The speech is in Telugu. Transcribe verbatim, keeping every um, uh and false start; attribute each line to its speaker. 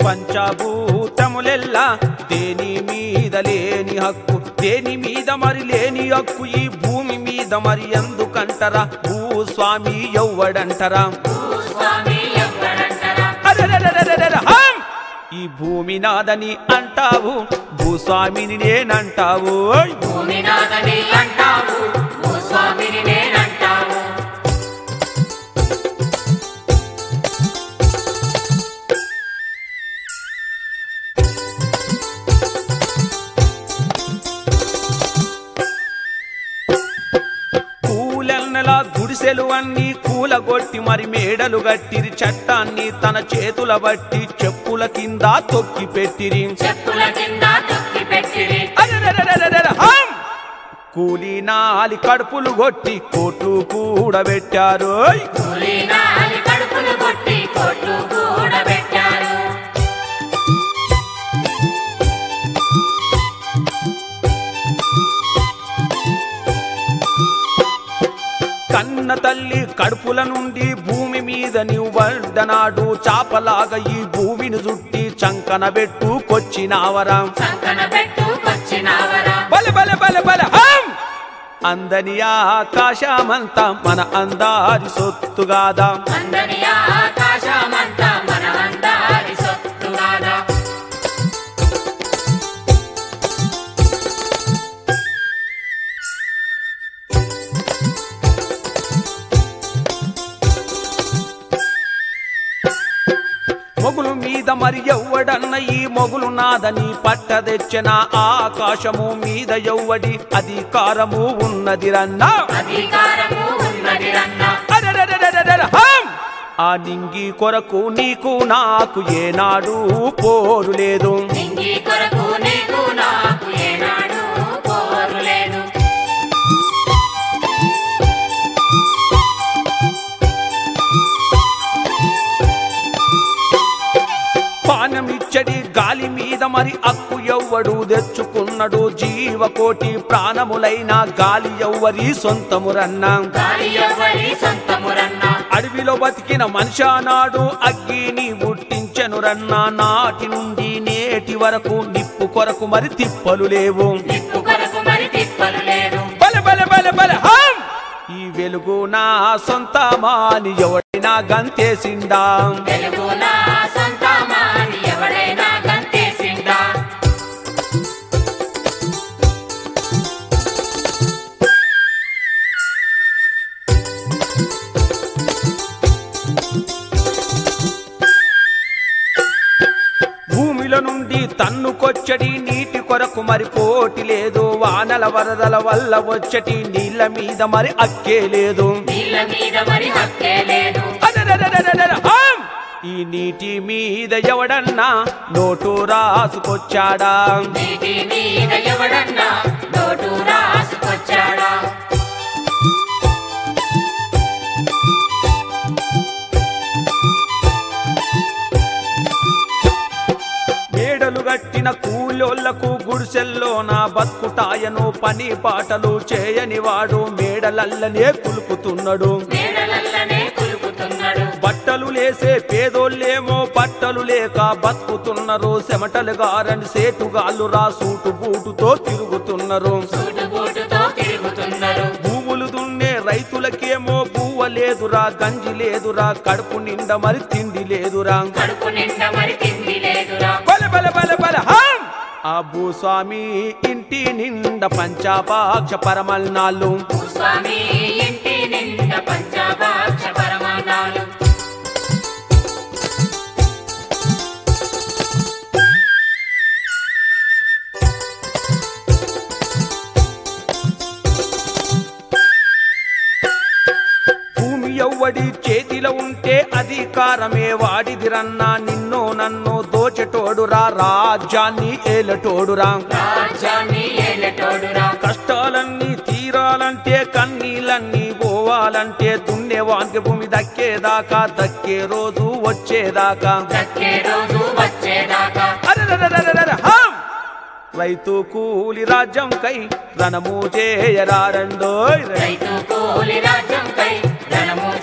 Speaker 1: పంచభూతములెల్లా దేని మీద లేని హక్కు, దేని మీద మరి లేని హక్కు ఈ భూమి మీద మరి ఎందుకంటరా భూస్వామి ఎవ్వడంటరా? ఈ భూమి నాదని అంటావు, భూస్వామిని నేనంటావు.
Speaker 2: భూమి నాదని అంటావు, భూస్వామిని నేనంటావు.
Speaker 1: కూలన్నలా గుడిసెలు అన్ని కూలగొట్టి మరి మేడలు గట్టిరి, చట్టాన్ని తన చేతుల బట్టి చెప్పుల కింద తొక్కి పెట్టిరి.
Speaker 2: చెప్పుల కింద తొక్కి పెట్టిరి.
Speaker 1: కూలీనాలి కడుపులు కొట్టి కోట్లు కూడా పెట్టారు.
Speaker 2: కూలీనాలి కడుపులు కొట్టి కోట్లు కూడా పెట్టారు.
Speaker 1: కన్న తల్లి కడుపుల నుండి భూమి మీద నీవు పడ్డనాడు, చాపలాగా ఈ భూమిని చుట్టి చంకన పెట్టుకొచ్చినావరా.
Speaker 2: చంకన పెట్టుకొచ్చినావరా.
Speaker 1: బల బల బల బల హం! అందని ఆకాశమంతా మన అందారి సొత్తుగాదా.
Speaker 2: అందని ఆకాశమంతా మన అందారి సొత్తుగాదా. మొగులు మీద మరి ఎవ్వడన్న ఈ మొగులు నాదని పట్ట తెచ్చిన, ఆకాశము మీద ఎవ్వడి అధికారము ఉన్నది రన్నా. అధికారము ఉన్నది రన్నా.
Speaker 1: ఆ నింగి కొరకు నీకు నాకు ఏనాడు పోరు లేదు.
Speaker 2: నింగి కొరకు నీకు నాకు ఏనాడు పోరు లేదు.
Speaker 1: పానమిచ్చడి గాలి మీద మరి అక్కు ఎవ్వడు తెచ్చుకున్నాడు, జీవకోటి ప్రాణములైన గాలి ఎవ్వరి సొంతమురన్నా.
Speaker 2: గాలి ఎవ్వరి సొంతమురన్నా.
Speaker 1: అడవిలో బతికిన మనిషి నాడు అగ్గిని పుట్టించెను రన్నా, నాటి నుండి నేటి వరకు నిప్పు కొరకు మరి తిప్పలు లేవు.
Speaker 2: నిప్పు కొరకు మరి తిప్పలు లేవు.
Speaker 1: బల బల బల బల హం! ఈ వెలుగు నా సొంతమాని ఎవడైనా గంతేసిందా.
Speaker 2: వెలుగు నా సొంతమాని ఎవడైనా గంతేసిందా.
Speaker 1: భూమిలో నుండి తన్నుకొచ్చటి నీటి కొరకు మరి పోటీ లేదు, వానల వరదల వల్ల వచ్చటి నీళ్ళ మీద మరి అక్కే లేదు.
Speaker 2: నీళ్ళ మీద మరి హక్కే లేదు.
Speaker 1: హం! ఈ నీటి మీద ఎవడన్నా నోటు రాసుకొచ్చాడా.
Speaker 2: నీటి మీద ఎవడన్నా నోటు రాసుకొచ్చాడా.
Speaker 1: మేడలు గట్టిన కూలోళ్లకు గుడిసెల్లో నా బతుకుటాయను, పని పాటలు చేయని వాడు మేడలల్లనే కులుకుతున్నాడు.
Speaker 2: మేడలల్లనే కులుకుతున్నాడు.
Speaker 1: బట్టలు లేసే పేదోళ్ళేమో బట్టలు లేక బతుకుతున్నారు, చెమటలు గారని సేటుగాళ్ళు రా సూటు బూటుతో తిరుగుతున్నారు.
Speaker 2: సూటుబూటుతో తిరుగుతున్నారు.
Speaker 1: భూములు దున్నే రైతులకేమో పువ్వ లేదురా, గంజి లేదురా, కడుపు నిండా మరి తిండి లేదురా.
Speaker 2: కడుపు నిండా మరి తిండి లేదురా.
Speaker 1: బల బల బల బల హం! ఆ భూస్వామి ఇంటి నిండా పంచభాక్ష పరమన్నాళ్ళు.
Speaker 2: భూస్వామి ఇంటి నిండా పంచభాక్ష పరమాన్నాలు.
Speaker 1: భూమి ఎవ్వడి చేతిలో ఉంటే అధికారమే వాడిదిరన్నా, నిన్ను నన్ను దోచెటోడురా, రాజ్యాన్ని ఏలటోడురా.
Speaker 2: రాజ్యాన్ని ఏలటోడురా.
Speaker 1: కష్టాలన్నీ తీరాలంటే కన్నీళ్ళన్నీ పోవాలంటే దున్నేవానికి భూమి దక్కేదాకా, దక్కే రోజు వచ్చేదాకా.
Speaker 2: దక్కే రోజు వచ్చేదాకా.
Speaker 1: అరెరెరెరెరెరె హం! రైతు కూలి రాజ్యం కై రణము చేయరారండోయ్.
Speaker 2: రైతు కూలి రాజ్యం కై రణము